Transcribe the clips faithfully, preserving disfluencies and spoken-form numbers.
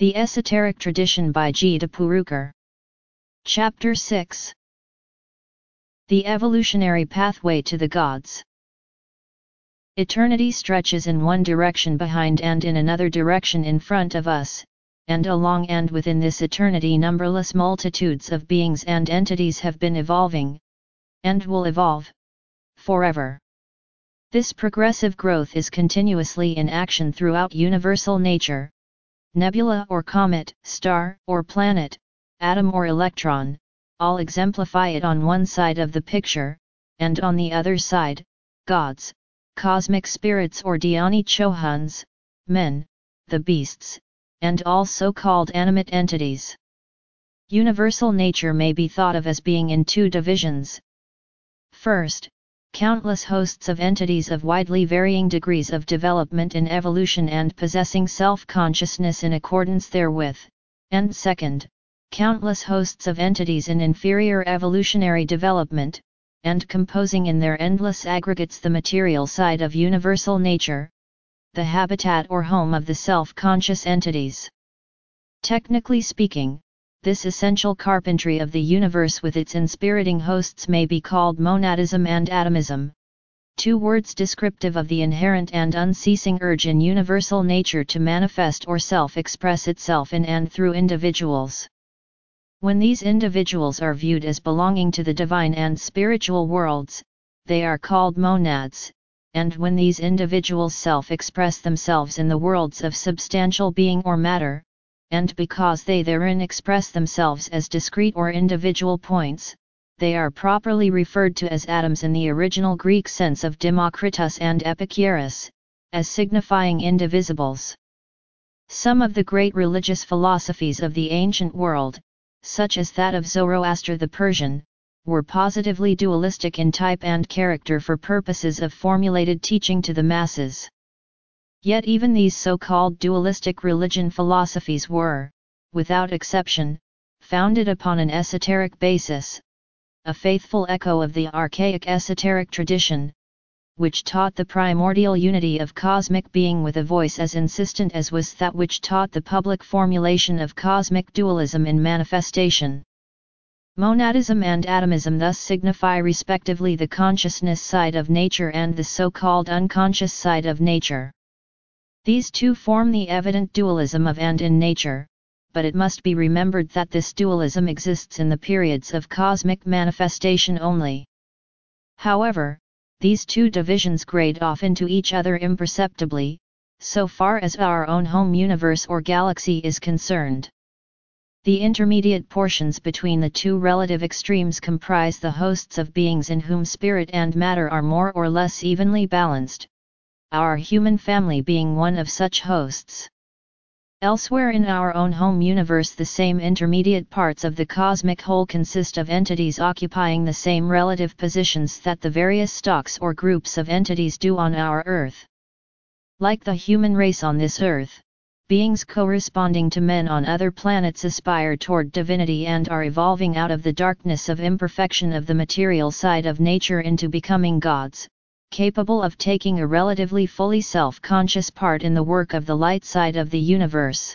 The Esoteric Tradition by G. de Purukar. Chapter six. The Evolutionary Pathway to the Gods. Eternity stretches in one direction behind and in another direction in front of us, and along and within this eternity numberless multitudes of beings and entities have been evolving, and will evolve, forever. This progressive growth is continuously in action throughout universal nature. Nebula or comet, star or planet, atom or electron, all exemplify it on one side of the picture, and on the other side, gods, cosmic spirits or dhyani chohans, men, the beasts, and all so-called animate entities. Universal nature may be thought of as being in two divisions. First, countless hosts of entities of widely varying degrees of development in evolution and possessing self-consciousness in accordance therewith, and second, countless hosts of entities in inferior evolutionary development, and composing in their endless aggregates the material side of universal nature, the habitat or home of the self-conscious entities. Technically speaking, this essential carpentry of the universe with its inspiriting hosts may be called monadism and atomism, two words descriptive of the inherent and unceasing urge in universal nature to manifest or self-express itself in and through individuals. When these individuals are viewed as belonging to the divine and spiritual worlds, they are called monads, and when these individuals self-express themselves in the worlds of substantial being or matter, and because they therein express themselves as discrete or individual points, they are properly referred to as atoms in the original Greek sense of Democritus and Epicurus, as signifying indivisibles. Some of the great religious philosophies of the ancient world, such as that of Zoroaster the Persian, were positively dualistic in type and character for purposes of formulated teaching to the masses. Yet even these so-called dualistic religion philosophies were, without exception, founded upon an esoteric basis, a faithful echo of the archaic esoteric tradition, which taught the primordial unity of cosmic being with a voice as insistent as was that which taught the public formulation of cosmic dualism in manifestation. Monadism and atomism thus signify respectively the consciousness side of nature and the so-called unconscious side of nature. These two form the evident dualism of and in nature, but it must be remembered that this dualism exists in the periods of cosmic manifestation only. However, these two divisions grade off into each other imperceptibly, so far as our own home universe or galaxy is concerned. The intermediate portions between the two relative extremes comprise the hosts of beings in whom spirit and matter are more or less evenly balanced, our human family being one of such hosts. Elsewhere in our own home universe, the same intermediate parts of the cosmic whole consist of entities occupying the same relative positions that the various stocks or groups of entities do on our Earth. Like the human race on this Earth, beings corresponding to men on other planets aspire toward divinity and are evolving out of the darkness of imperfection of the material side of nature into becoming gods, capable of taking a relatively fully self-conscious part in the work of the light side of the universe.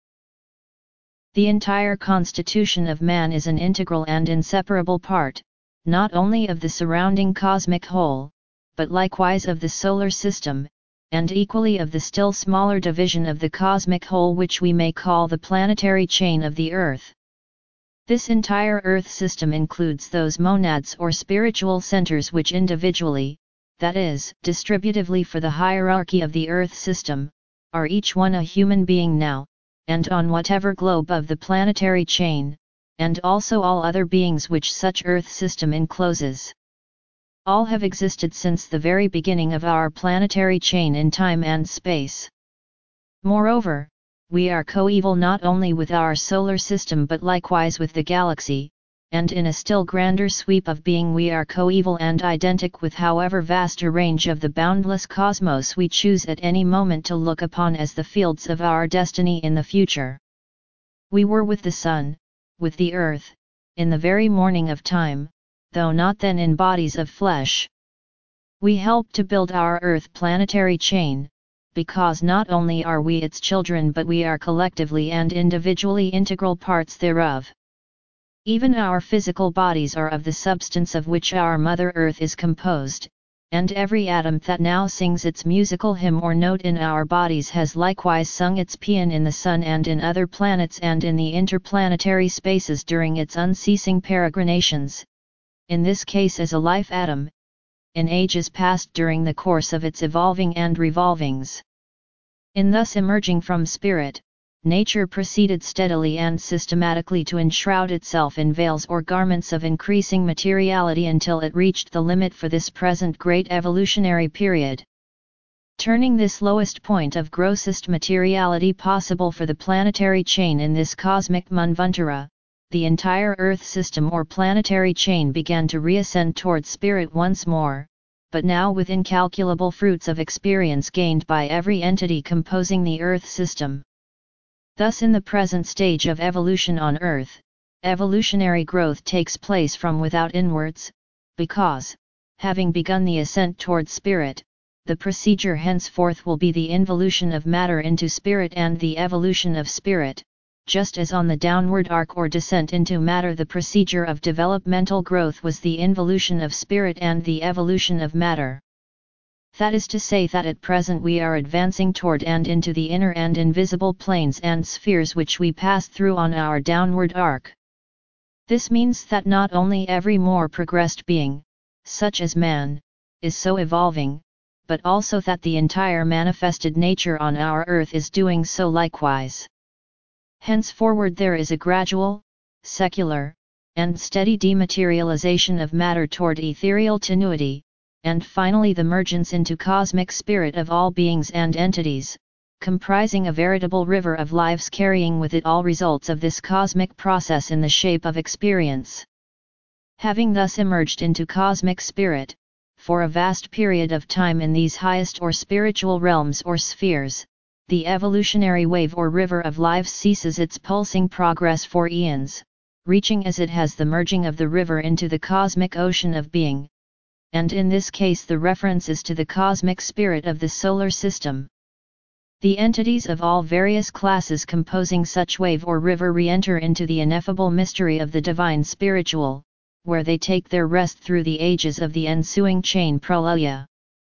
The entire constitution of man is an integral and inseparable part, not only of the surrounding cosmic whole, but likewise of the solar system, and equally of the still smaller division of the cosmic whole which we may call the planetary chain of the Earth. This entire Earth system includes those monads or spiritual centers which individually, that is, distributively for the hierarchy of the Earth system, are each one a human being now, and on whatever globe of the planetary chain, and also all other beings which such Earth system encloses. All have existed since the very beginning of our planetary chain in time and space. Moreover, we are coeval not only with our solar system but likewise with the galaxy, and in a still grander sweep of being we are coeval and identic with however vast a range of the boundless cosmos we choose at any moment to look upon as the fields of our destiny in the future. We were with the sun, with the earth, in the very morning of time, though not then in bodies of flesh. We helped to build our Earth planetary chain, because not only are we its children but we are collectively and individually integral parts thereof. Even our physical bodies are of the substance of which our Mother Earth is composed, and every atom that now sings its musical hymn or note in our bodies has likewise sung its paean in the Sun and in other planets and in the interplanetary spaces during its unceasing peregrinations, in this case as a life atom, in ages past during the course of its evolving and revolvings. In thus emerging from spirit, nature proceeded steadily and systematically to enshroud itself in veils or garments of increasing materiality until it reached the limit for this present great evolutionary period. Turning this lowest point of grossest materiality possible for the planetary chain in this cosmic manvantara, the entire Earth system or planetary chain began to reascend toward spirit once more, but now with incalculable fruits of experience gained by every entity composing the Earth system. Thus in the present stage of evolution on Earth, evolutionary growth takes place from without inwards, because, having begun the ascent toward spirit, the procedure henceforth will be the involution of matter into spirit and the evolution of spirit, just as on the downward arc or descent into matter the procedure of developmental growth was the involution of spirit and the evolution of matter. That is to say that at present we are advancing toward and into the inner and invisible planes and spheres which we pass through on our downward arc. This means that not only every more progressed being, such as man, is so evolving, but also that the entire manifested nature on our earth is doing so likewise. Henceforward there is a gradual, secular, and steady dematerialization of matter toward ethereal tenuity, and finally the mergence into cosmic spirit of all beings and entities, comprising a veritable river of lives carrying with it all results of this cosmic process in the shape of experience. Having thus emerged into cosmic spirit, for a vast period of time in these highest or spiritual realms or spheres, the evolutionary wave or river of life ceases its pulsing progress for eons, reaching as it has the merging of the river into the cosmic ocean of being, and in this case the reference is to the cosmic spirit of the solar system. The entities of all various classes composing such wave or river re-enter into the ineffable mystery of the divine spiritual, where they take their rest through the ages of the ensuing chain pralaya.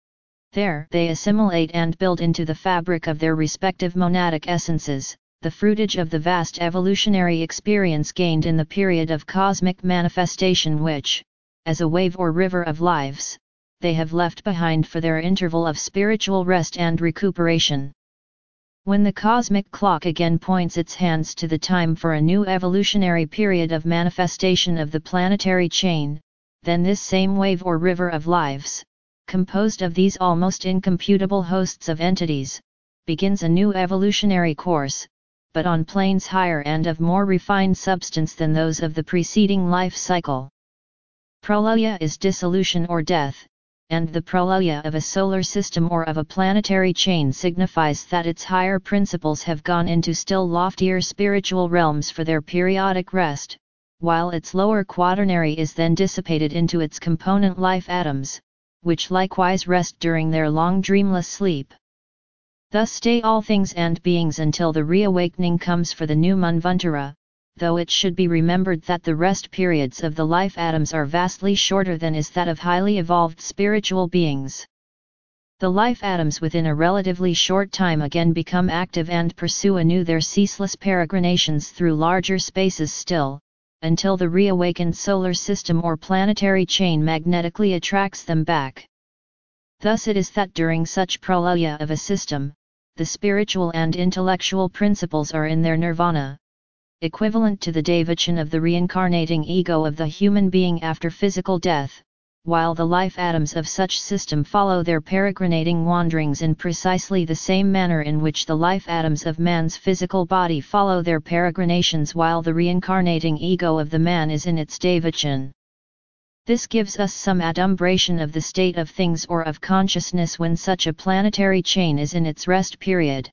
There they assimilate and build into the fabric of their respective monadic essences, the fruitage of the vast evolutionary experience gained in the period of cosmic manifestation which, as a wave or river of lives, they have left behind for their interval of spiritual rest and recuperation. When the cosmic clock again points its hands to the time for a new evolutionary period of manifestation of the planetary chain, then this same wave or river of lives, composed of these almost incomputable hosts of entities, begins a new evolutionary course, but on planes higher and of more refined substance than those of the preceding life cycle. Pralaya is dissolution or death, and the pralaya of a solar system or of a planetary chain signifies that its higher principles have gone into still loftier spiritual realms for their periodic rest, while its lower quaternary is then dissipated into its component life atoms, which likewise rest during their long dreamless sleep. Thus stay all things and beings until the reawakening comes for the new manvantara, though it should be remembered that the rest periods of the life atoms are vastly shorter than is that of highly evolved spiritual beings. The life atoms within a relatively short time again become active and pursue anew their ceaseless peregrinations through larger spaces still, until the reawakened solar system or planetary chain magnetically attracts them back. Thus it is that during such pralaya of a system, the spiritual and intellectual principles are in their nirvana, equivalent to the devachan of the reincarnating ego of the human being after physical death, while the life atoms of such system follow their peregrinating wanderings in precisely the same manner in which the life atoms of man's physical body follow their peregrinations while the reincarnating ego of the man is in its devachan. This gives us some adumbration of the state of things or of consciousness when such a planetary chain is in its rest period.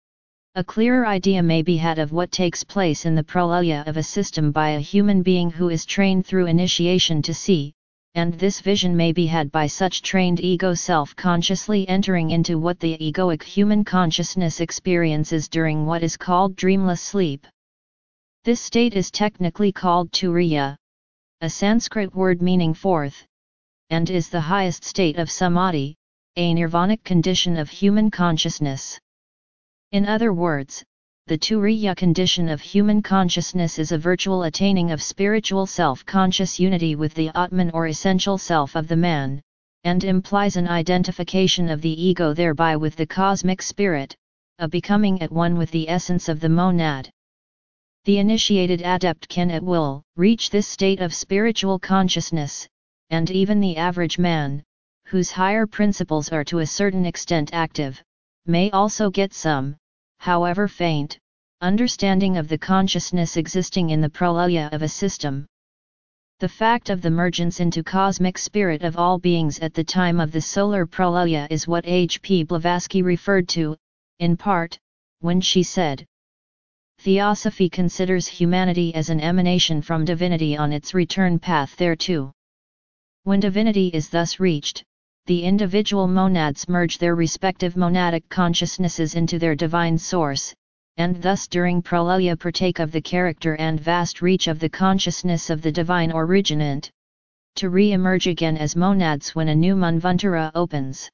A clearer idea may be had of what takes place in the pralaya of a system by a human being who is trained through initiation to see, and this vision may be had by such trained ego self consciously entering into what the egoic human consciousness experiences during what is called dreamless sleep. This state is technically called turiya, a Sanskrit word meaning fourth, and is the highest state of samadhi, a nirvanic condition of human consciousness. In other words, the turiya condition of human consciousness is a virtual attaining of spiritual self-conscious unity with the Atman or essential self of the man, and implies an identification of the ego thereby with the cosmic spirit, a becoming at one with the essence of the monad. The initiated adept can at will reach this state of spiritual consciousness, and even the average man, whose higher principles are to a certain extent active, may also get some, however faint, understanding of the consciousness existing in the pralaya of a system. The fact of the mergence into cosmic spirit of all beings at the time of the solar pralaya is what H P Blavatsky referred to, in part, when she said, Theosophy considers humanity as an emanation from divinity on its return path thereto. When divinity is thus reached, the individual monads merge their respective monadic consciousnesses into their divine source, and thus during pralaya partake of the character and vast reach of the consciousness of the divine originant, to re-emerge again as monads when a new manvantara opens.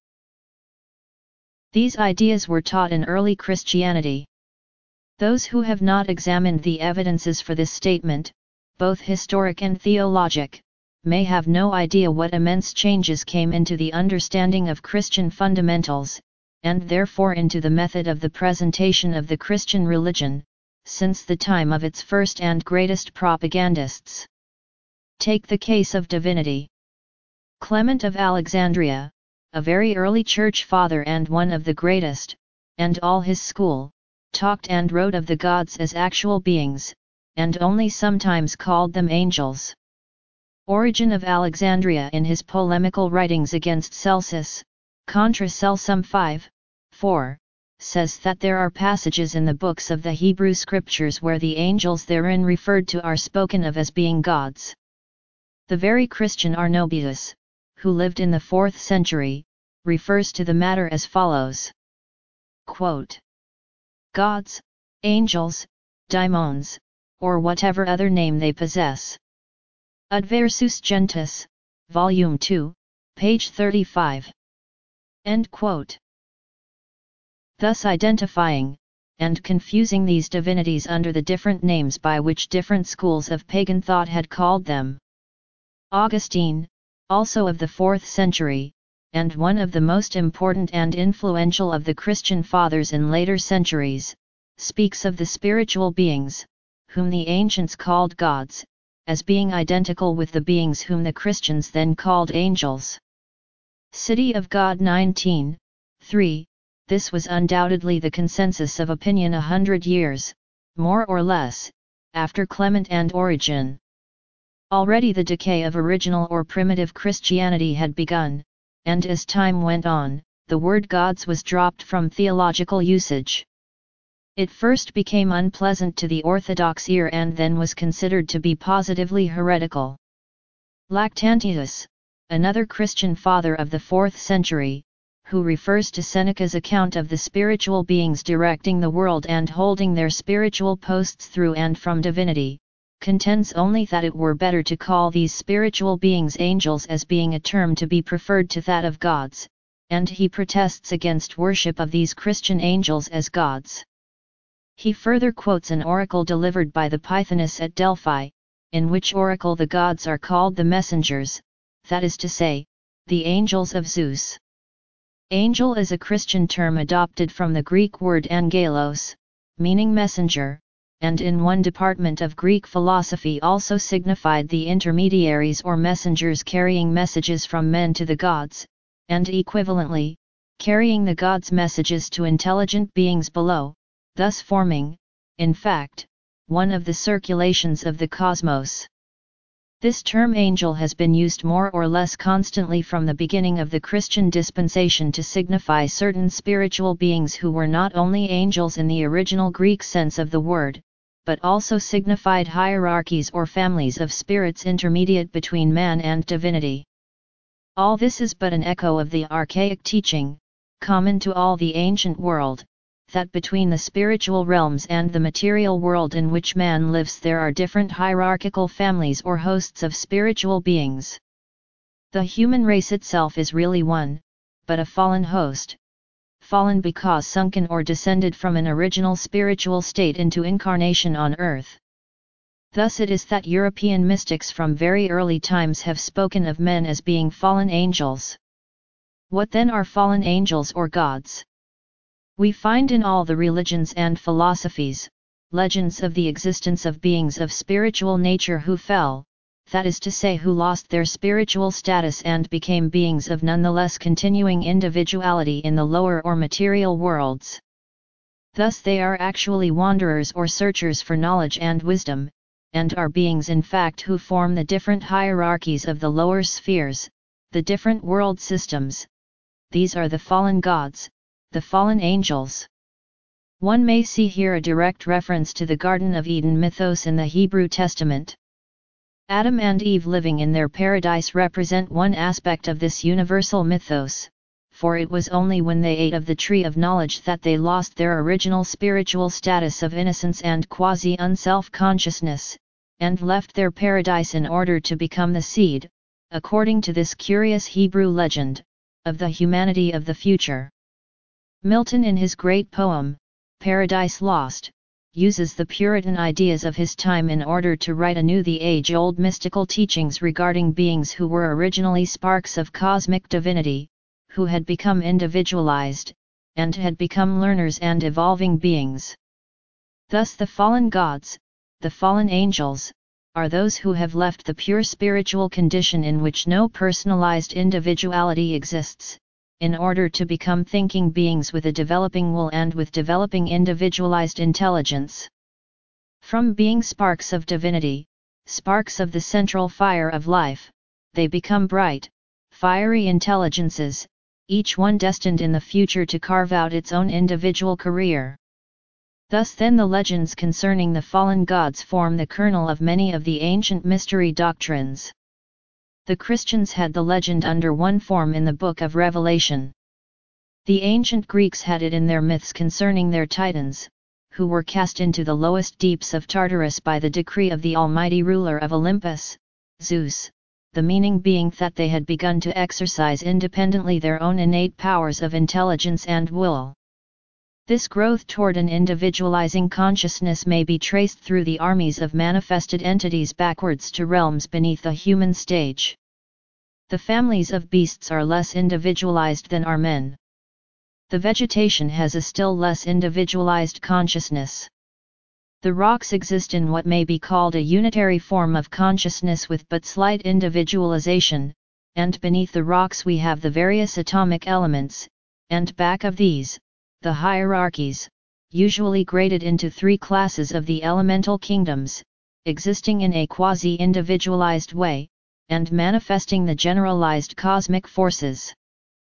These ideas were taught in early Christianity. Those who have not examined the evidences for this statement, both historic and theologic, may have no idea what immense changes came into the understanding of Christian fundamentals, and therefore into the method of the presentation of the Christian religion, since the time of its first and greatest propagandists. Take the case of divinity. Clement of Alexandria, a very early church father and one of the greatest, and all his school, talked and wrote of the gods as actual beings, and only sometimes called them angels. Origen of Alexandria in his polemical writings against Celsus, Contra Celsum five, four, says that there are passages in the books of the Hebrew Scriptures where the angels therein referred to are spoken of as being gods. The very Christian Arnobius, who lived in the fourth century, refers to the matter as follows. Quote, gods, angels, daimons, or whatever other name they possess. Adversus Gentis, Volume two, page thirty-five. End quote. Thus identifying, and confusing these divinities under the different names by which different schools of pagan thought had called them. Augustine, also of the fourth century, and one of the most important and influential of the Christian fathers in later centuries, speaks of the spiritual beings, whom the ancients called gods, as being identical with the beings whom the Christians then called angels. City of God nineteen, three, this was undoubtedly the consensus of opinion a hundred years, more or less, after Clement and Origen. Already the decay of original or primitive Christianity had begun, and as time went on, the word gods was dropped from theological usage. It first became unpleasant to the orthodox ear and then was considered to be positively heretical. Lactantius, another Christian father of the fourth century, who refers to Seneca's account of the spiritual beings directing the world and holding their spiritual posts through and from divinity, contends only that it were better to call these spiritual beings angels as being a term to be preferred to that of gods, and he protests against worship of these Christian angels as gods. He further quotes an oracle delivered by the Pythoness at Delphi, in which oracle the gods are called the messengers, that is to say, the angels of Zeus. Angel is a Christian term adopted from the Greek word angelos, meaning messenger, and in one department of Greek philosophy also signified the intermediaries or messengers carrying messages from men to the gods, and equivalently, carrying the gods' messages to intelligent beings below, thus forming, in fact, one of the circulations of the cosmos. This term angel has been used more or less constantly from the beginning of the Christian dispensation to signify certain spiritual beings who were not only angels in the original Greek sense of the word, but also signified hierarchies or families of spirits intermediate between man and divinity. All this is but an echo of the archaic teaching, common to all the ancient world, that between the spiritual realms and the material world in which man lives there are different hierarchical families or hosts of spiritual beings. The human race itself is really one, but a fallen host. Fallen because sunken or descended from an original spiritual state into incarnation on earth. Thus it is that European mystics from very early times have spoken of men as being fallen angels. What then are fallen angels or gods? We find in all the religions and philosophies, legends of the existence of beings of spiritual nature who fell, that is to say who lost their spiritual status and became beings of nonetheless continuing individuality in the lower or material worlds. Thus they are actually wanderers or searchers for knowledge and wisdom, and are beings in fact who form the different hierarchies of the lower spheres, the different world systems. These are the fallen gods, the fallen angels. One may see here a direct reference to the Garden of Eden mythos in the Hebrew Testament. Adam and Eve living in their paradise represent one aspect of this universal mythos, for it was only when they ate of the tree of knowledge that they lost their original spiritual status of innocence and quasi-unself-consciousness, and left their paradise in order to become the seed, according to this curious Hebrew legend, of the humanity of the future. Milton in his great poem, Paradise Lost, uses the Puritan ideas of his time in order to write anew the age-old mystical teachings regarding beings who were originally sparks of cosmic divinity, who had become individualized, and had become learners and evolving beings. Thus the fallen gods, the fallen angels, are those who have left the pure spiritual condition in which no personalized individuality exists, in order to become thinking beings with a developing will and with developing individualized intelligence. From being sparks of divinity, sparks of the central fire of life, they become bright, fiery intelligences, each one destined in the future to carve out its own individual career. Thus then the legends concerning the fallen gods form the kernel of many of the ancient mystery doctrines. The Christians had the legend under one form in the Book of Revelation. The ancient Greeks had it in their myths concerning their titans, who were cast into the lowest deeps of Tartarus by the decree of the almighty ruler of Olympus, Zeus, the meaning being that they had begun to exercise independently their own innate powers of intelligence and will. This growth toward an individualizing consciousness may be traced through the armies of manifested entities backwards to realms beneath the human stage. The families of beasts are less individualized than are men. The vegetation has a still less individualized consciousness. The rocks exist in what may be called a unitary form of consciousness with but slight individualization, and beneath the rocks we have the various atomic elements, and back of these, the hierarchies, usually graded into three classes of the elemental kingdoms, existing in a quasi-individualized way, and manifesting the generalized cosmic forces.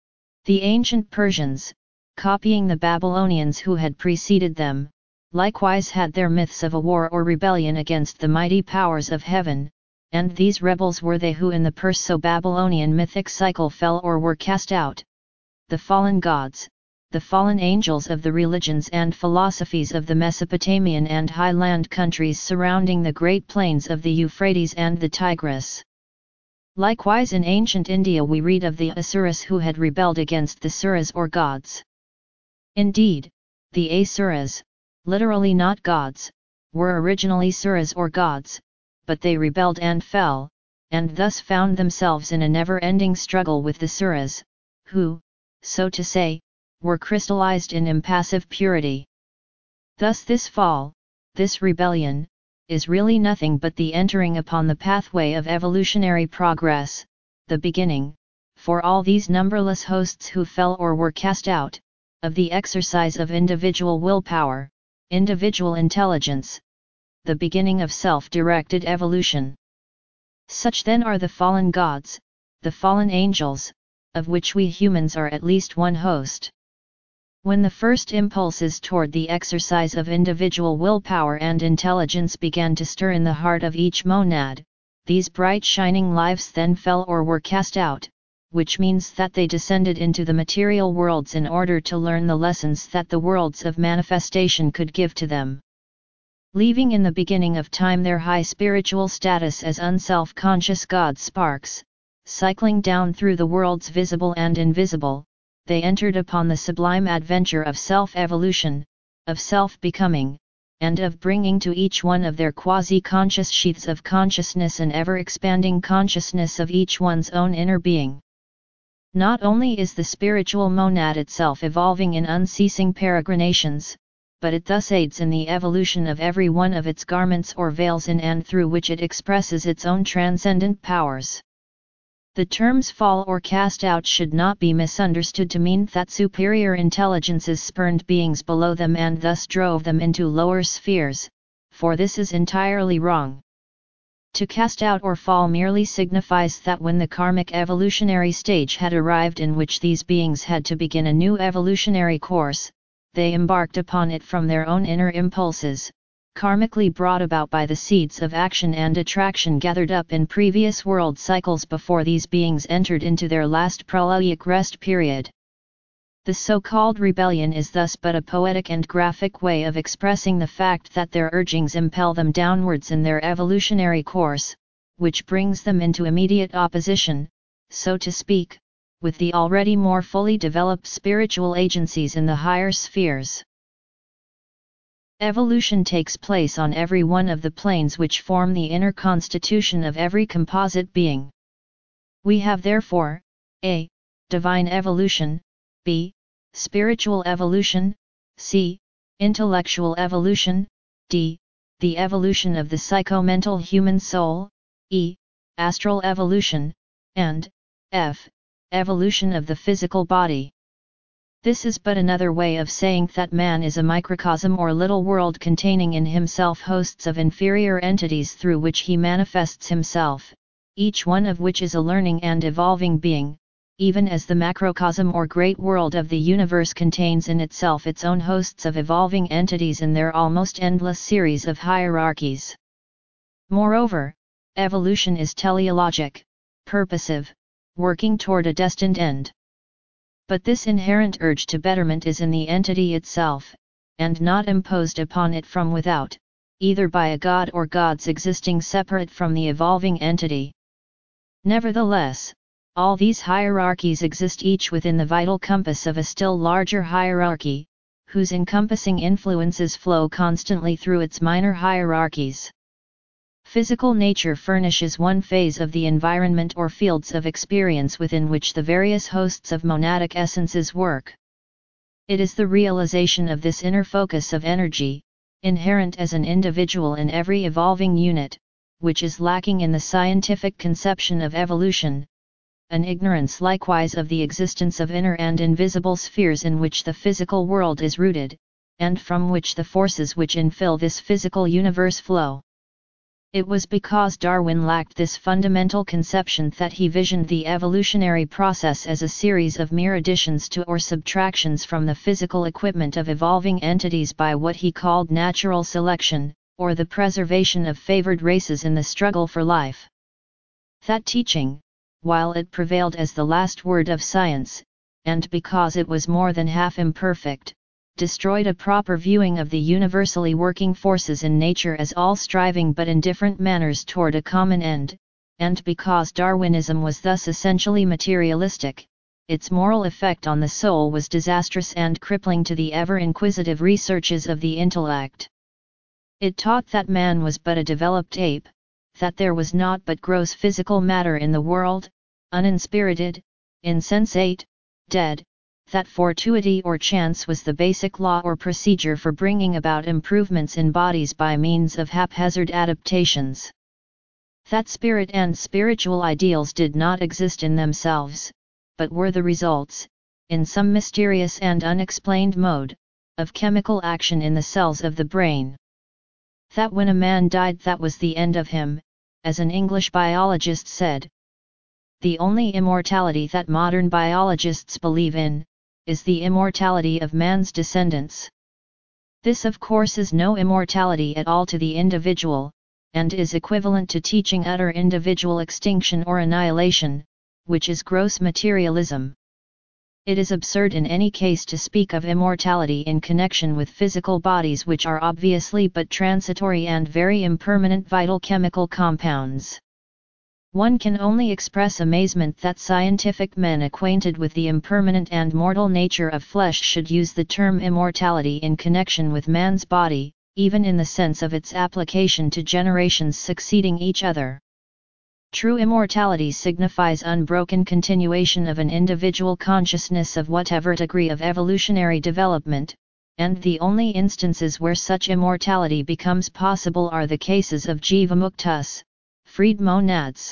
The ancient Persians, copying the Babylonians who had preceded them, likewise had their myths of a war or rebellion against the mighty powers of heaven, and these rebels were they who in the Perso-Babylonian mythic cycle fell or were cast out. The fallen gods, the fallen angels of the religions and philosophies of the Mesopotamian and highland countries surrounding the great plains of the Euphrates and the Tigris. Likewise in ancient India we read of the Asuras who had rebelled against the Suras or gods. Indeed, the Asuras, literally not gods, were originally Suras or gods, but they rebelled and fell, and thus found themselves in a never-ending struggle with the Suras, who, so to say, were crystallized in impassive purity. Thus this fall, this rebellion, is really nothing but the entering upon the pathway of evolutionary progress, the beginning, for all these numberless hosts who fell or were cast out, of the exercise of individual willpower, individual intelligence, the beginning of self-directed evolution. Such then are the fallen gods, the fallen angels, of which we humans are at least one host. When the first impulses toward the exercise of individual willpower and intelligence began to stir in the heart of each monad, these bright shining lives then fell or were cast out, which means that they descended into the material worlds in order to learn the lessons that the worlds of manifestation could give to them. Leaving in the beginning of time their high spiritual status as unself-conscious God sparks, cycling down through the worlds visible and invisible, they entered upon the sublime adventure of self-evolution, of self-becoming, and of bringing to each one of their quasi-conscious sheaths of consciousness an ever-expanding consciousness of each one's own inner being. Not only is the spiritual monad itself evolving in unceasing peregrinations, but it thus aids in the evolution of every one of its garments or veils in and through which it expresses its own transcendent powers. The terms fall or cast out should not be misunderstood to mean that superior intelligences spurned beings below them and thus drove them into lower spheres, for this is entirely wrong. To cast out or fall merely signifies that when the karmic evolutionary stage had arrived in which these beings had to begin a new evolutionary course, they embarked upon it from their own inner impulses, karmically brought about by the seeds of action and attraction gathered up in previous world cycles before these beings entered into their last pralayic rest period. The so-called rebellion is thus but a poetic and graphic way of expressing the fact that their urgings impel them downwards in their evolutionary course, which brings them into immediate opposition, so to speak, with the already more fully developed spiritual agencies in the higher spheres. Evolution takes place on every one of the planes which form the inner constitution of every composite being. We have therefore, a. divine evolution, b. spiritual evolution, c. intellectual evolution, d. the evolution of the psychomental human soul, e. astral evolution, and f. evolution of the physical body. This is but another way of saying that man is a microcosm or little world containing in himself hosts of inferior entities through which he manifests himself, each one of which is a learning and evolving being, even as the macrocosm or great world of the universe contains in itself its own hosts of evolving entities in their almost endless series of hierarchies. Moreover, evolution is teleologic, purposive, working toward a destined end. But this inherent urge to betterment is in the entity itself, and not imposed upon it from without, either by a god or gods existing separate from the evolving entity. Nevertheless, all these hierarchies exist each within the vital compass of a still larger hierarchy, whose encompassing influences flow constantly through its minor hierarchies. Physical nature furnishes one phase of the environment or fields of experience within which the various hosts of monadic essences work. It is the realization of this inner focus of energy, inherent as an individual in every evolving unit, which is lacking in the scientific conception of evolution, an ignorance likewise of the existence of inner and invisible spheres in which the physical world is rooted, and from which the forces which infill this physical universe flow. It was because Darwin lacked this fundamental conception that he visioned the evolutionary process as a series of mere additions to or subtractions from the physical equipment of evolving entities by what he called natural selection, or the preservation of favored races in the struggle for life. That teaching, while it prevailed as the last word of science, and because it was more than half imperfect, destroyed a proper viewing of the universally working forces in nature as all striving but in different manners toward a common end, and because Darwinism was thus essentially materialistic, its moral effect on the soul was disastrous and crippling to the ever-inquisitive researches of the intellect. It taught that man was but a developed ape, that there was naught but gross physical matter in the world, uninspirited, insensate, dead, that fortuity or chance was the basic law or procedure for bringing about improvements in bodies by means of haphazard adaptations. That spirit and spiritual ideals did not exist in themselves, but were the results, in some mysterious and unexplained mode, of chemical action in the cells of the brain. That when a man died that was the end of him, as an English biologist said. The only immortality that modern biologists believe in, is the immortality of man's descendants. This of course is no immortality at all to the individual, and is equivalent to teaching utter individual extinction or annihilation, which is gross materialism. It is absurd in any case to speak of immortality in connection with physical bodies which are obviously but transitory and very impermanent vital chemical compounds. One can only express amazement that scientific men acquainted with the impermanent and mortal nature of flesh should use the term immortality in connection with man's body, even in the sense of its application to generations succeeding each other. True immortality signifies unbroken continuation of an individual consciousness of whatever degree of evolutionary development, and the only instances where such immortality becomes possible are the cases of Jivamuktas, freed monads.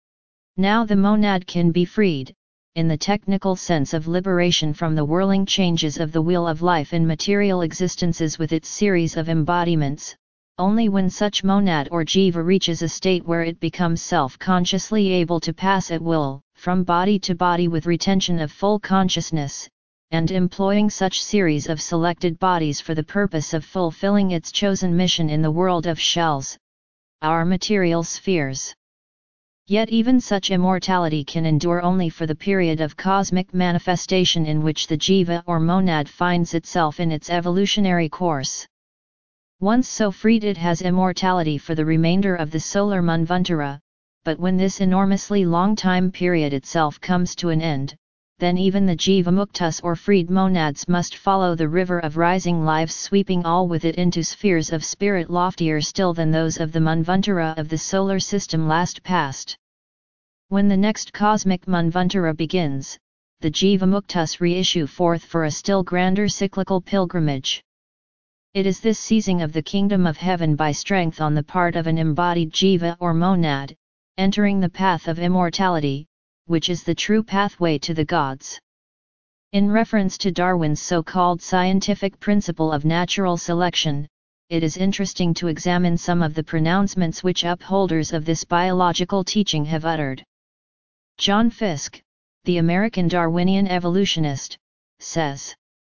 Now the monad can be freed, in the technical sense of liberation from the whirling changes of the wheel of life in material existences with its series of embodiments, only when such monad or jiva reaches a state where it becomes self-consciously able to pass at will, from body to body with retention of full consciousness, and employing such series of selected bodies for the purpose of fulfilling its chosen mission in the world of shells, our material spheres. Yet even such immortality can endure only for the period of cosmic manifestation in which the jiva or monad finds itself in its evolutionary course. Once so freed it has immortality for the remainder of the solar manvantara, but when this enormously long time period itself comes to an end, then even the jivamuktas or freed monads must follow the river of rising lives sweeping all with it into spheres of spirit loftier still than those of the manvantara of the solar system last past. When the next cosmic manvantara begins, the jivamuktas reissue forth for a still grander cyclical pilgrimage. It is this seizing of the kingdom of heaven by strength on the part of an embodied jiva or monad, entering the path of immortality, which is the true pathway to the gods. In reference to Darwin's so-called scientific principle of natural selection, it is interesting to examine some of the pronouncements which upholders of this biological teaching have uttered. John Fiske, the American Darwinian evolutionist, says,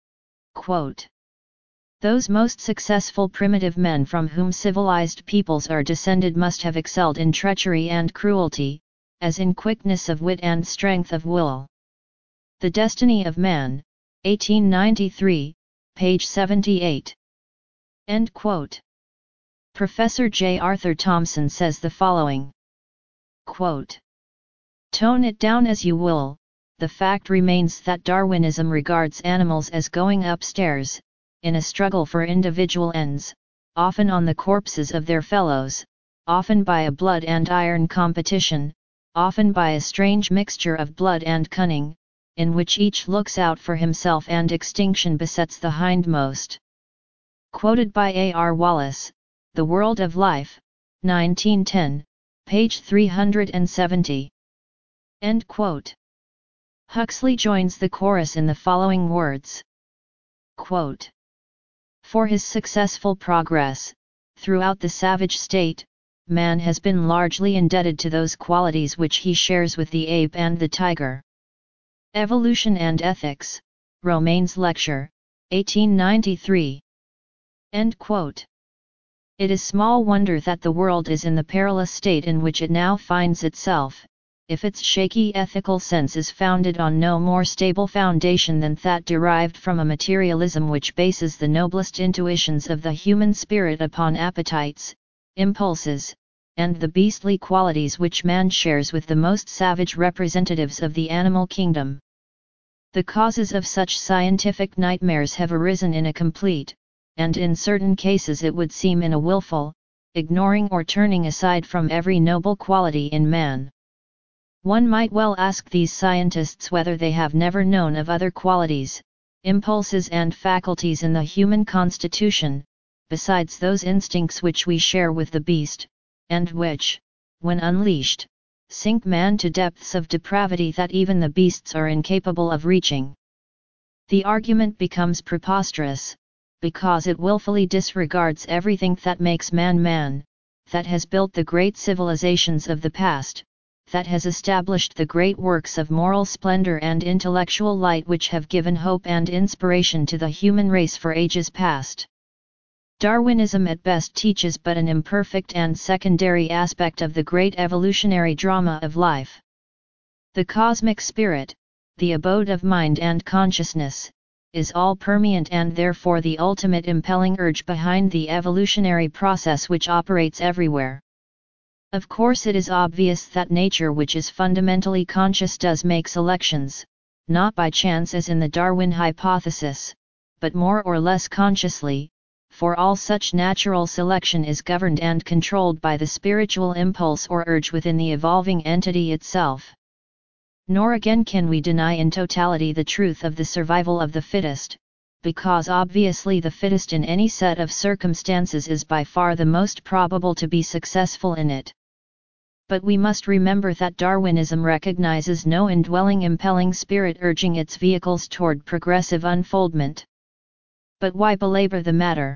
quote, "Those most successful primitive men from whom civilized peoples are descended must have excelled in treachery and cruelty, as in quickness of wit and strength of will." The Destiny of Man, eighteen ninety-three, page seventy-eight. End quote. Professor J. Arthur Thomson says the following, quote, "Tone it down as you will, the fact remains that Darwinism regards animals as going upstairs, in a struggle for individual ends, often on the corpses of their fellows, often by a blood and iron competition, often by a strange mixture of blood and cunning, in which each looks out for himself and extinction besets the hindmost." Quoted by A. R. Wallace, The World of Life, nineteen ten, page three hundred seventy. End quote. Huxley joins the chorus in the following words, quote, "For his successful progress, throughout the savage state, man has been largely indebted to those qualities which he shares with the ape and the tiger." Evolution and Ethics, Romanes Lecture, eighteen ninety-three. End quote. It is small wonder that the world is in the perilous state in which it now finds itself, if its shaky ethical sense is founded on no more stable foundation than that derived from a materialism which bases the noblest intuitions of the human spirit upon appetites, impulses, and the beastly qualities which man shares with the most savage representatives of the animal kingdom. The causes of such scientific nightmares have arisen in a complete, and in certain cases it would seem in a willful, ignoring or turning aside from every noble quality in man. One might well ask these scientists whether they have never known of other qualities, impulses and faculties in the human constitution, besides those instincts which we share with the beast, and which, when unleashed, sink man to depths of depravity that even the beasts are incapable of reaching. The argument becomes preposterous, because it willfully disregards everything that makes man man, that has built the great civilizations of the past, that has established the great works of moral splendor and intellectual light which have given hope and inspiration to the human race for ages past. Darwinism at best teaches but an imperfect and secondary aspect of the great evolutionary drama of life. The cosmic spirit, the abode of mind and consciousness, is all-permeant and therefore the ultimate impelling urge behind the evolutionary process which operates everywhere. Of course, it is obvious that nature, which is fundamentally conscious, does make selections, not by chance as in the Darwin hypothesis, but more or less consciously, for all such natural selection is governed and controlled by the spiritual impulse or urge within the evolving entity itself. Nor again can we deny in totality the truth of the survival of the fittest, because obviously the fittest in any set of circumstances is by far the most probable to be successful in it. But we must remember that Darwinism recognizes no indwelling impelling spirit urging its vehicles toward progressive unfoldment. But why belabor the matter?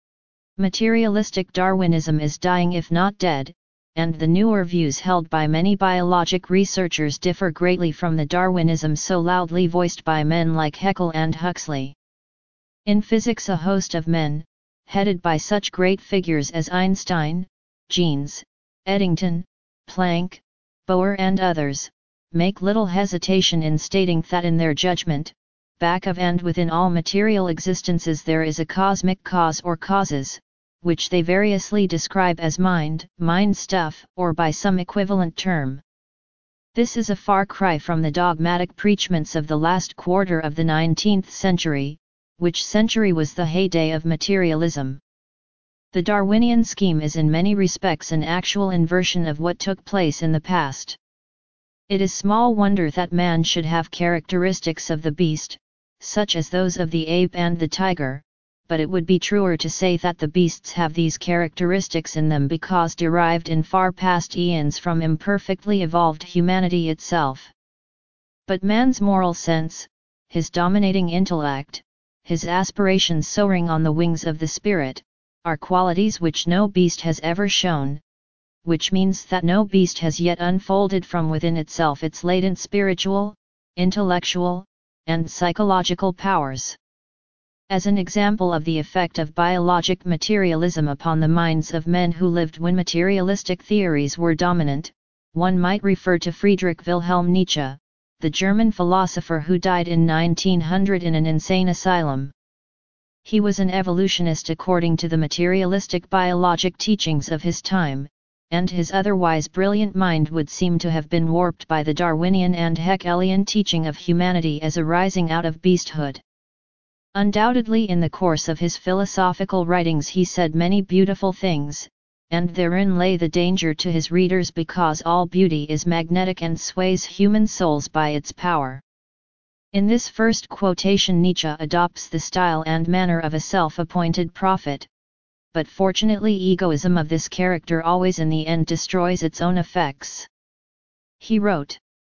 Materialistic Darwinism is dying if not dead, and the newer views held by many biologic researchers differ greatly from the Darwinism so loudly voiced by men like Haeckel and Huxley. In physics, a host of men, headed by such great figures as Einstein, Jeans, Eddington, Planck, Bohr and others, make little hesitation in stating that in their judgment, back of and within all material existences there is a cosmic cause or causes, which they variously describe as mind, mind stuff, or by some equivalent term. This is a far cry from the dogmatic preachments of the last quarter of the nineteenth century, which century was the heyday of materialism. The Darwinian scheme is in many respects an actual inversion of what took place in the past. It is small wonder that man should have characteristics of the beast, such as those of the ape and the tiger, but it would be truer to say that the beasts have these characteristics in them because derived in far past eons from imperfectly evolved humanity itself. But man's moral sense, his dominating intellect, his aspirations soaring on the wings of the spirit, are qualities which no beast has ever shown, which means that no beast has yet unfolded from within itself its latent spiritual, intellectual, and psychological powers. As an example of the effect of biologic materialism upon the minds of men who lived when materialistic theories were dominant, one might refer to Friedrich Wilhelm Nietzsche, the German philosopher who died in nineteen hundred in an insane asylum. He was an evolutionist according to the materialistic biologic teachings of his time, and his otherwise brilliant mind would seem to have been warped by the Darwinian and Haeckelian teaching of humanity as arising out of beasthood. Undoubtedly, in the course of his philosophical writings he said many beautiful things, and therein lay the danger to his readers because all beauty is magnetic and sways human souls by its power. In this first quotation Nietzsche adopts the style and manner of a self-appointed prophet, but fortunately egoism of this character always in the end destroys its own effects. He wrote,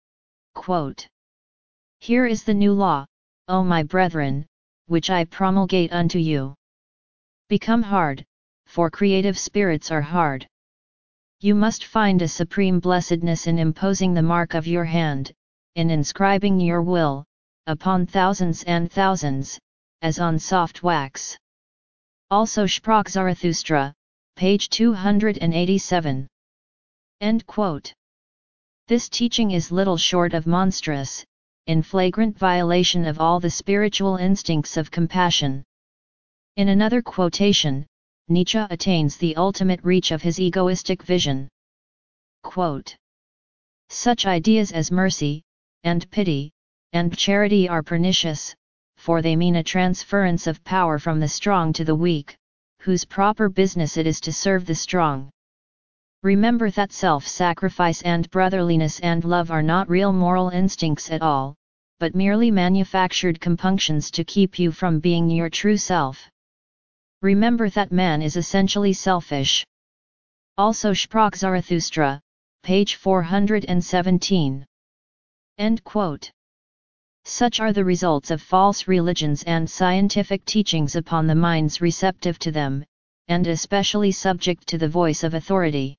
quote, "Here is the new law, O my brethren, which I promulgate unto you. Become hard, for creative spirits are hard. You must find a supreme blessedness in imposing the mark of your hand, in inscribing your will, upon thousands and thousands, as on soft wax." Also Sprach Zarathustra, page two hundred eighty-seven. End quote. This teaching is little short of monstrous, in flagrant violation of all the spiritual instincts of compassion. In another quotation, Nietzsche attains the ultimate reach of his egoistic vision. Quote, "Such ideas as mercy, and pity, and charity are pernicious, for they mean a transference of power from the strong to the weak, whose proper business it is to serve the strong. Remember that self-sacrifice and brotherliness and love are not real moral instincts at all, but merely manufactured compunctions to keep you from being your true self. Remember that man is essentially selfish." Also Sprach Zarathustra, page four hundred seventeen. End quote. Such are the results of false religions and scientific teachings upon the minds receptive to them, and especially subject to the voice of authority.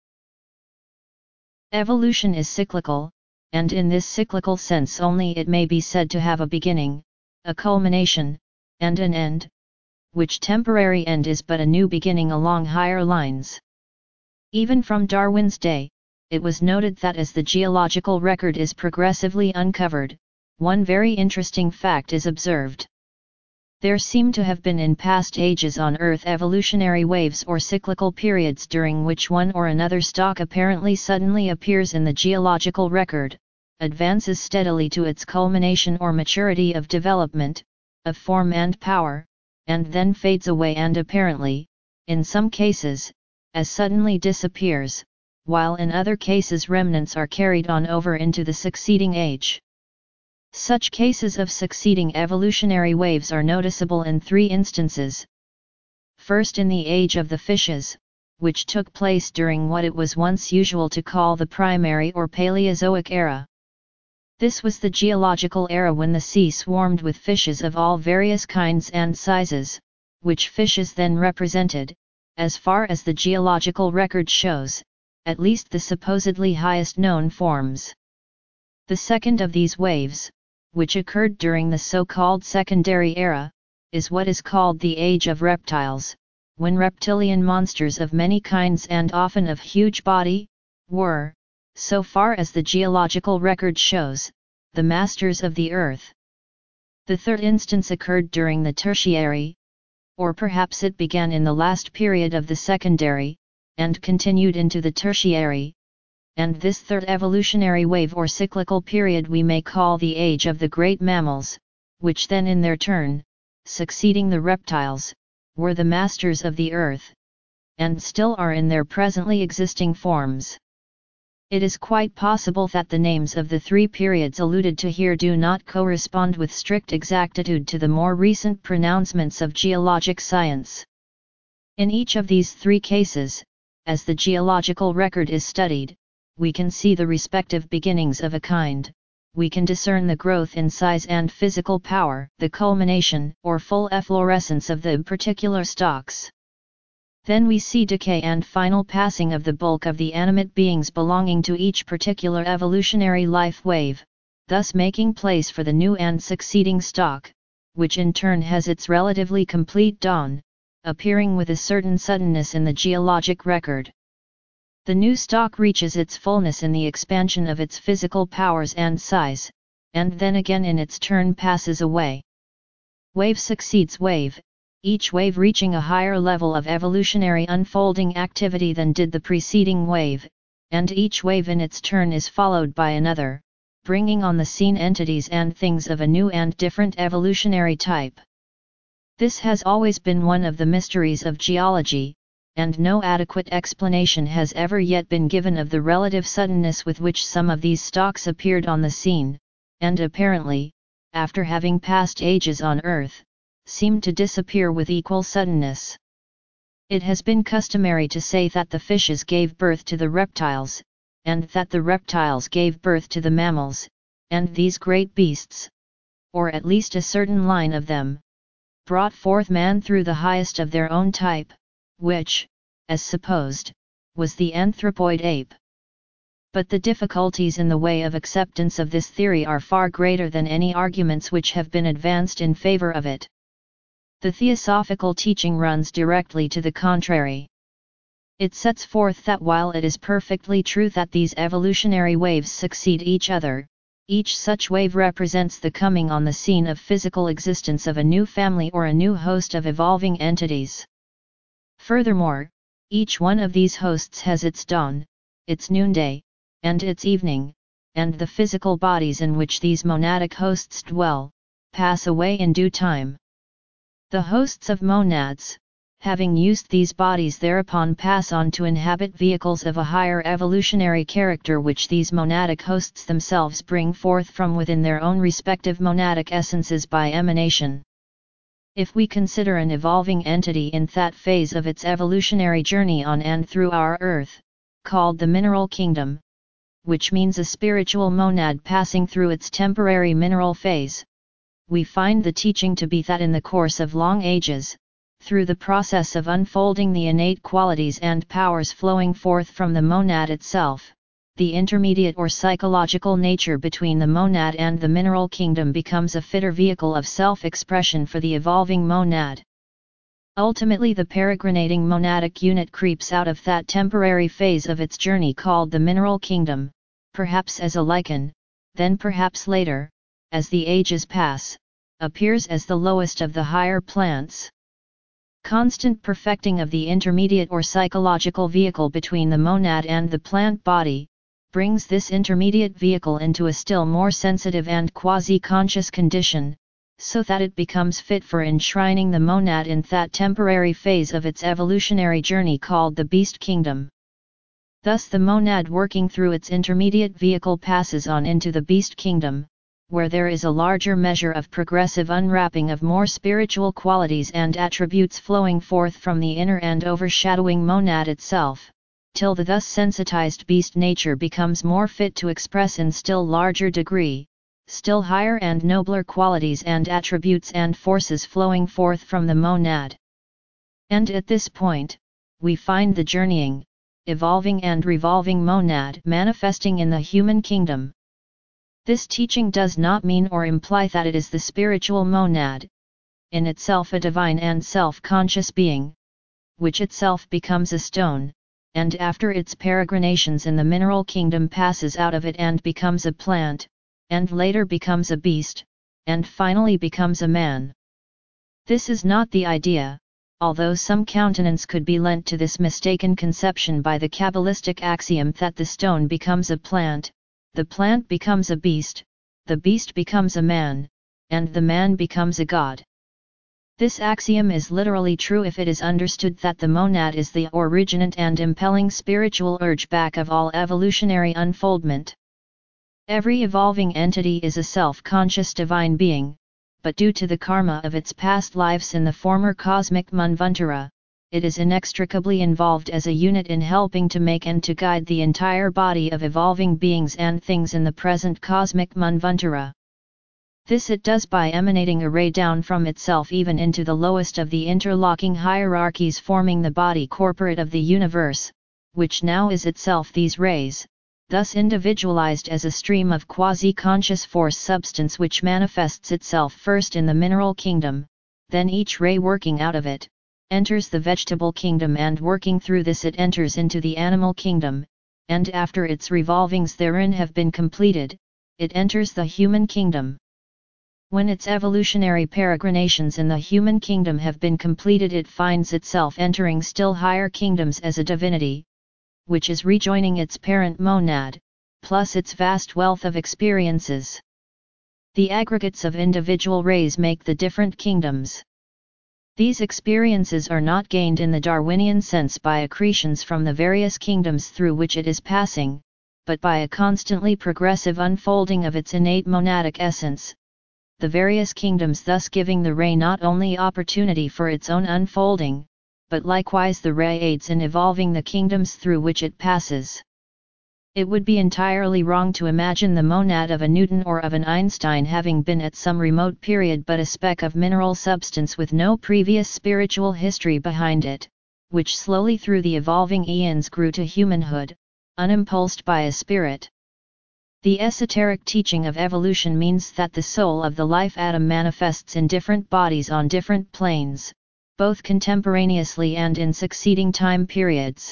Evolution is cyclical, and in this cyclical sense only it may be said to have a beginning, a culmination, and an end, which temporary end is but a new beginning along higher lines. Even from Darwin's day, it was noted that as the geological record is progressively uncovered, one very interesting fact is observed. There seem to have been in past ages on Earth evolutionary waves or cyclical periods during which one or another stock apparently suddenly appears in the geological record, advances steadily to its culmination or maturity of development, of form and power, and then fades away and apparently, in some cases, as suddenly disappears, while in other cases remnants are carried on over into the succeeding age. Such cases of succeeding evolutionary waves are noticeable in three instances. First, in the age of the fishes, which took place during what it was once usual to call the primary or Paleozoic era. This was the geological era when the sea swarmed with fishes of all various kinds and sizes, which fishes then represented, as far as the geological record shows, at least the supposedly highest known forms. The second of these waves, which occurred during the so-called Secondary Era, is what is called the Age of Reptiles, when reptilian monsters of many kinds and often of huge body, were, so far as the geological record shows, the masters of the earth. The third instance occurred during the Tertiary, or perhaps it began in the last period of the Secondary, and continued into the Tertiary, and this third evolutionary wave or cyclical period we may call the age of the great mammals, which then in their turn, succeeding the reptiles, were the masters of the earth, and still are in their presently existing forms. It is quite possible that the names of the three periods alluded to here do not correspond with strict exactitude to the more recent pronouncements of geologic science. In each of these three cases, as the geological record is studied, we can see the respective beginnings of a kind, we can discern the growth in size and physical power, the culmination or full efflorescence of the particular stocks. Then we see decay and final passing of the bulk of the animate beings belonging to each particular evolutionary life wave, thus making place for the new and succeeding stock, which in turn has its relatively complete dawn, appearing with a certain suddenness in the geologic record. The new stock reaches its fullness in the expansion of its physical powers and size, and then again in its turn passes away. Wave succeeds wave, each wave reaching a higher level of evolutionary unfolding activity than did the preceding wave, and each wave in its turn is followed by another, bringing on the scene entities and things of a new and different evolutionary type. This has always been one of the mysteries of geology, and no adequate explanation has ever yet been given of the relative suddenness with which some of these stocks appeared on the scene, and apparently, after having passed ages on Earth, seemed to disappear with equal suddenness. It has been customary to say that the fishes gave birth to the reptiles, and that the reptiles gave birth to the mammals, and these great beasts, or at least a certain line of them, brought forth man through the highest of their own type, which, as supposed, was the anthropoid ape. But the difficulties in the way of acceptance of this theory are far greater than any arguments which have been advanced in favor of it. The theosophical teaching runs directly to the contrary. It sets forth that while it is perfectly true that these evolutionary waves succeed each other, each such wave represents the coming on the scene of physical existence of a new family or a new host of evolving entities. Furthermore, each one of these hosts has its dawn, its noonday, and its evening, and the physical bodies in which these monadic hosts dwell, pass away in due time. The hosts of monads, having used these bodies thereupon pass on to inhabit vehicles of a higher evolutionary character which these monadic hosts themselves bring forth from within their own respective monadic essences by emanation. If we consider an evolving entity in that phase of its evolutionary journey on and through our Earth, called the mineral kingdom, which means a spiritual monad passing through its temporary mineral phase, we find the teaching to be that in the course of long ages, through the process of unfolding the innate qualities and powers flowing forth from the monad itself, the intermediate or psychological nature between the monad and the mineral kingdom becomes a fitter vehicle of self-expression for the evolving monad. Ultimately, the peregrinating monadic unit creeps out of that temporary phase of its journey called the mineral kingdom, perhaps as a lichen, then perhaps later, as the ages pass, appears as the lowest of the higher plants. Constant perfecting of the intermediate or psychological vehicle between the monad and the plant body, brings this intermediate vehicle into a still more sensitive and quasi-conscious condition, so that it becomes fit for enshrining the monad in that temporary phase of its evolutionary journey called the beast kingdom. Thus the monad working through its intermediate vehicle passes on into the beast kingdom, where there is a larger measure of progressive unwrapping of more spiritual qualities and attributes flowing forth from the inner and overshadowing monad itself, till the thus sensitized beast nature becomes more fit to express in still larger degree, still higher and nobler qualities and attributes and forces flowing forth from the monad. And at this point, we find the journeying, evolving and revolving monad manifesting in the human kingdom. This teaching does not mean or imply that it is the spiritual monad, in itself a divine and self-conscious being, which itself becomes a stone, and after its peregrinations in the mineral kingdom passes out of it and becomes a plant, and later becomes a beast, and finally becomes a man. This is not the idea, although some countenance could be lent to this mistaken conception by the Kabbalistic axiom that the stone becomes a plant, the plant becomes a beast, the beast becomes a man, and the man becomes a god. This axiom is literally true if it is understood that the monad is the originate and impelling spiritual urge back of all evolutionary unfoldment. Every evolving entity is a self-conscious divine being, but due to the karma of its past lives in the former cosmic manvantara, it is inextricably involved as a unit in helping to make and to guide the entire body of evolving beings and things in the present cosmic manvantara. This it does by emanating a ray down from itself even into the lowest of the interlocking hierarchies forming the body corporate of the universe, which now is itself these rays, thus individualized as a stream of quasi-conscious force substance which manifests itself first in the mineral kingdom, then each ray working out of it, enters the vegetable kingdom and working through this it enters into the animal kingdom, and after its revolvings therein have been completed, it enters the human kingdom. When its evolutionary peregrinations in the human kingdom have been completed, it finds itself entering still higher kingdoms as a divinity, which is rejoining its parent monad, plus its vast wealth of experiences. The aggregates of individual rays make the different kingdoms. These experiences are not gained in the Darwinian sense by accretions from the various kingdoms through which it is passing, but by a constantly progressive unfolding of its innate monadic essence, the various kingdoms thus giving the ray not only opportunity for its own unfolding, but likewise the ray aids in evolving the kingdoms through which it passes. It would be entirely wrong to imagine the monad of a Newton or of an Einstein having been at some remote period but a speck of mineral substance with no previous spiritual history behind it, which slowly through the evolving eons grew to humanhood, unimpulsed by a spirit. The esoteric teaching of evolution means that the soul of the life atom manifests in different bodies on different planes, both contemporaneously and in succeeding time periods.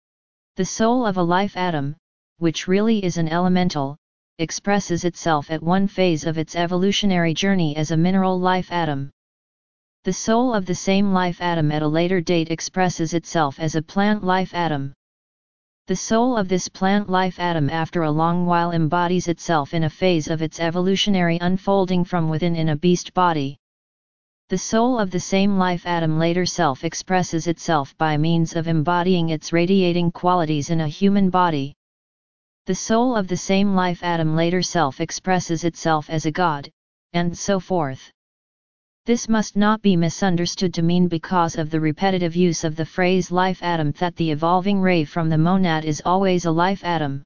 The soul of a life atom, which really is an elemental, expresses itself at one phase of its evolutionary journey as a mineral life atom. The soul of the same life atom at a later date expresses itself as a plant life atom. The soul of this plant life atom after a long while embodies itself in a phase of its evolutionary unfolding from within in a beast body. The soul of the same life atom later self expresses itself by means of embodying its radiating qualities in a human body. The soul of the same life atom later self expresses itself as a god, and so forth. This must not be misunderstood to mean because of the repetitive use of the phrase life atom that the evolving ray from the monad is always a life atom.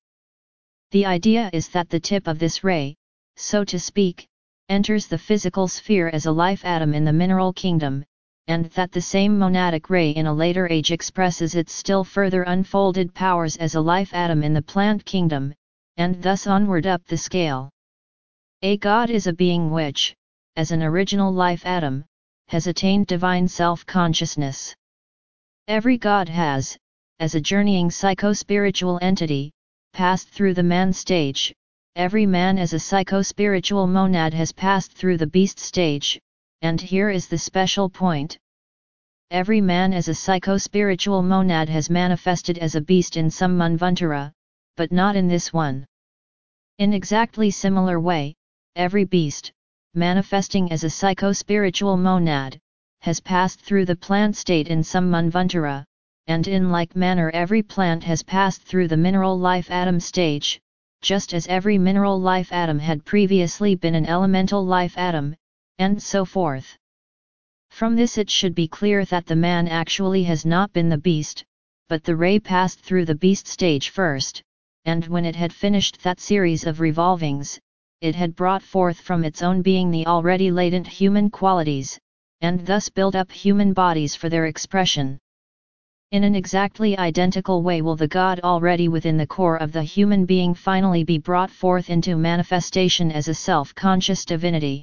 The idea is that the tip of this ray, so to speak, enters the physical sphere as a life atom in the mineral kingdom, and that the same monadic ray in a later age expresses its still further unfolded powers as a life atom in the plant kingdom, and thus onward up the scale. A god is a being which, as an original life atom, has attained divine self-consciousness. Every god has, as a journeying psycho-spiritual entity, passed through the man stage. Every man as a psycho-spiritual monad has passed through the beast stage, and here is the special point. Every man as a psycho-spiritual monad has manifested as a beast in some manvantara, but not in this one. In exactly similar way, every beast, manifesting as a psycho-spiritual monad, has passed through the plant state in some manvantara, and in like manner every plant has passed through the mineral life atom stage, just as every mineral life atom had previously been an elemental life atom, and so forth. From this it should be clear that the man actually has not been the beast, but the ray passed through the beast stage first, and when it had finished that series of revolvings, it had brought forth from its own being the already latent human qualities, and thus built up human bodies for their expression. In an exactly identical way will the God already within the core of the human being finally be brought forth into manifestation as a self-conscious divinity.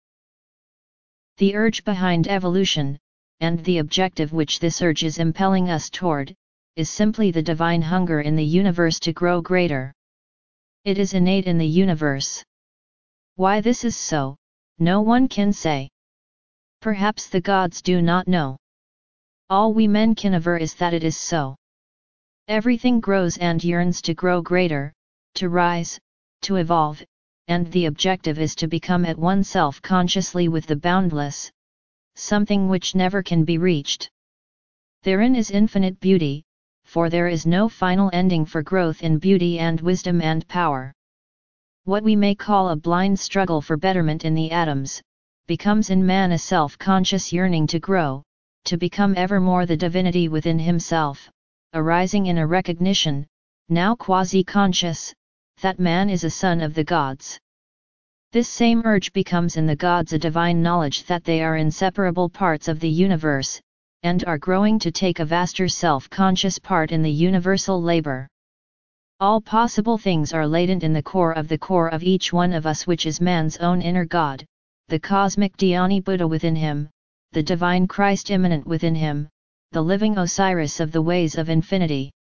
The urge behind evolution, and the objective which this urge is impelling us toward, is simply the divine hunger in the universe to grow greater. It is innate in the universe. Why this is so, no one can say. Perhaps the gods do not know. All we men can aver is that it is so. Everything grows and yearns to grow greater, to rise, to evolve, and the objective is to become at oneself consciously with the boundless, something which never can be reached. Therein is infinite beauty, for there is no final ending for growth in beauty and wisdom and power. What we may call a blind struggle for betterment in the atoms, becomes in man a self-conscious yearning to grow, to become ever more the divinity within himself, arising in a recognition, now quasi-conscious, that man is a son of the gods. This same urge becomes in the gods a divine knowledge that they are inseparable parts of the universe, and are growing to take a vaster self-conscious part in the universal labor. All possible things are latent in the core of the core of each one of us, which is man's own inner God, the cosmic Dhyani Buddha within him, the divine Christ immanent within him, the living Osiris of the ways of infinity.